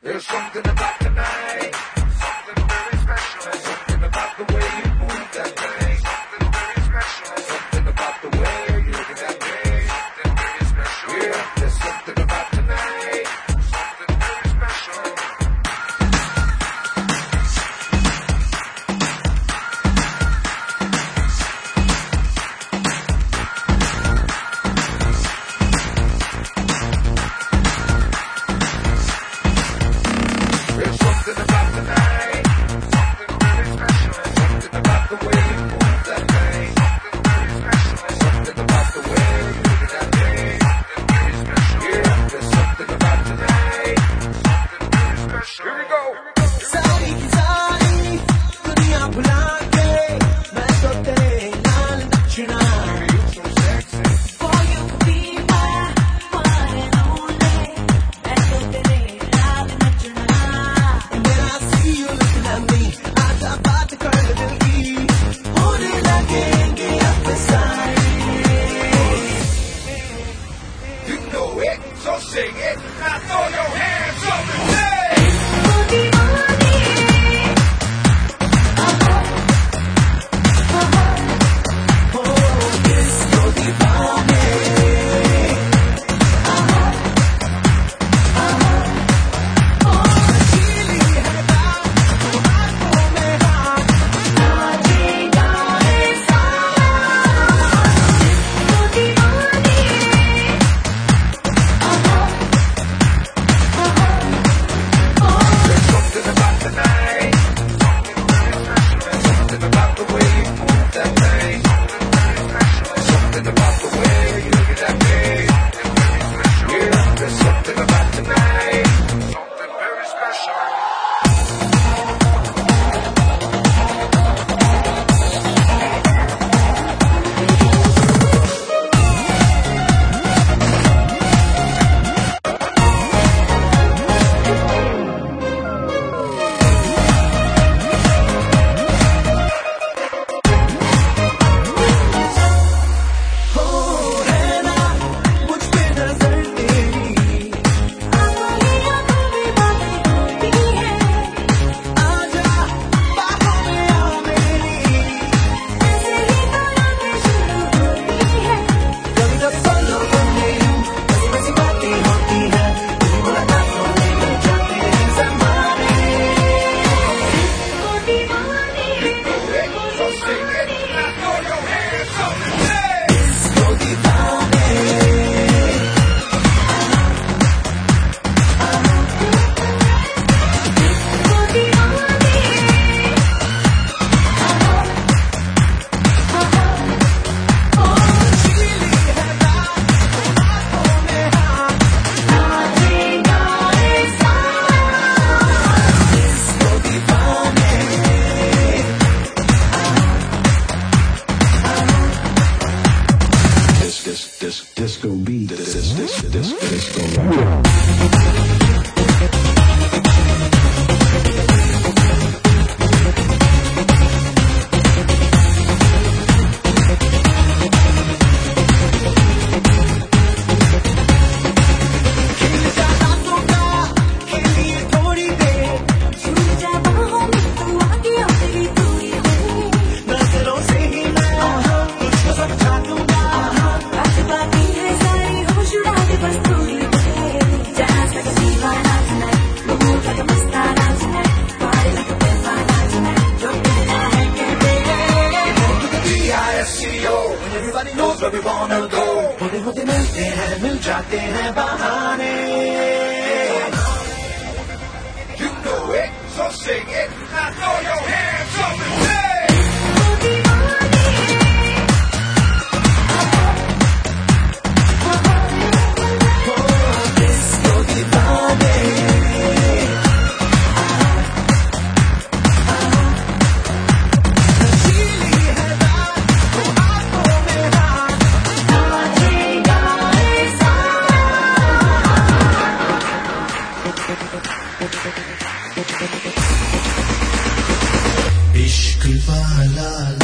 There's something about the night, something very special. There's something about the way you move that thing, something very special. There's something about the way you look at that thing, something very special. Yeah, there's something about tonight, something very special. There's something about tonight, something very special. There's something about the way you move that thing, something very special. There's something about the way you look at that thing, something very special. Yeah, there's something about tonight, something very special. Here we go. सारी की सारी दुनिया भुला के मैं तो तेरे लाल दक्षिणा So sexy. For you to be my one and only, मैं तो तेरे लाल नचना. And when I see you looking at me आजा बात कर दिल की होने लगेंगे अब सारे You know it, so sing it. Now throw your hands up and say. तू दीवानी हो किसको दीवाने चीली है बात आंखों में हाथ नाचेगा ऐसा. तू दीवानी There's something about tonight, something very special. There's something about the way you move that thing, something very special. There's something about the way you look at that thing, something very special. Yeah, there's something about tonight, something very special. हो है ना मुझ पे नजर तेरी आँखों में बातें होती है. आजा बाहों में आ मेरी ऐसे ही तो रातें शुरू होती है. कभी तो सोलो बनने यूं ऐसी वैसी बातें होती हैं तेरी मुलाकातों में मिल जाते हैं ज़माने तू दीवानी So sing it. Now throw your hands up and say. किसको दीवाने तू दीवानी चीली है बात आंखों में हाथ नाचेगा ऐसा. किसको दीवाने Disco beat, disco rock. खिल जा रातों का खिलिए थोड़ी देर छू जा बाहों में तू आगे आ तेरी दूरी है. नजरों से ही मैं तुझको समझा दूंगा बात बाकी है सारी होश उड़ा दे बस थोड़ी देर. Dance like a दीवाना tonight, move like a Mastana tonight, party like a दीवाना tonight. जो कहना है कह दे. D-I-S-C-O, and everybody knows where we wanna go. होते होते मिलते हैं मिल जाते हैं बहाने You know it, so sing it. Now throw your hands up and say. तू दीवानी हो किसको दीवाने चीली है बात आंखों में हाथ नाचेगा ऐसा. इश्क वाला